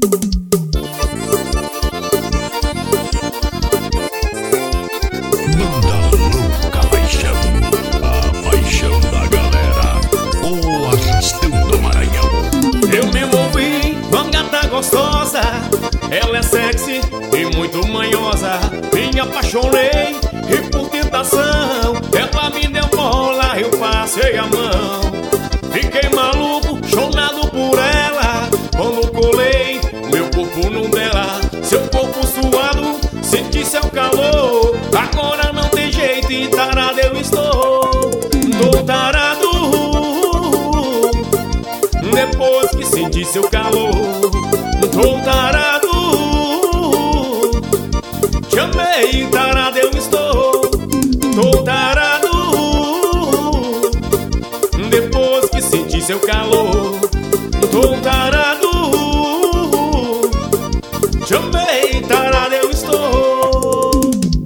Banda Louca Paixão, a paixão da galera, o arrastão do Maranhão. Eu me envolvi com uma gata gostosa, ela é sexy e muito manhosa. Me apaixonei e por tentação ela me deu bola, eu passei a mão. Fiquei maluco, chonado por ela, quando colei meu corpo num dela. Seu corpo suado, senti seu calor. Agora não tem jeito e tarado eu estou. Tô tarado depois que senti seu calor. Tô tarado, te amei, tarado eu estou. Tô tarado depois que senti seu calor. Tô tarado, te amei, tarado eu estou.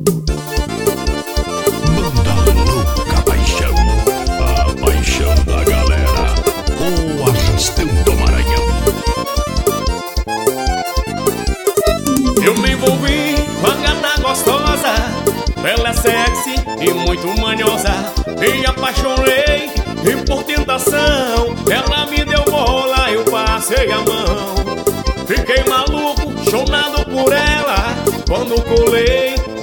Banda Louca Paixão, a paixão da galera, o arrastão do Maranhão. Eu me envolvi com a gata gostosa, ela é sexy e muito manhosa. Me apaixonei e por tentação ela me deu bola, eu passei a mão. Fiquei maluco, chonado por ela, quando colei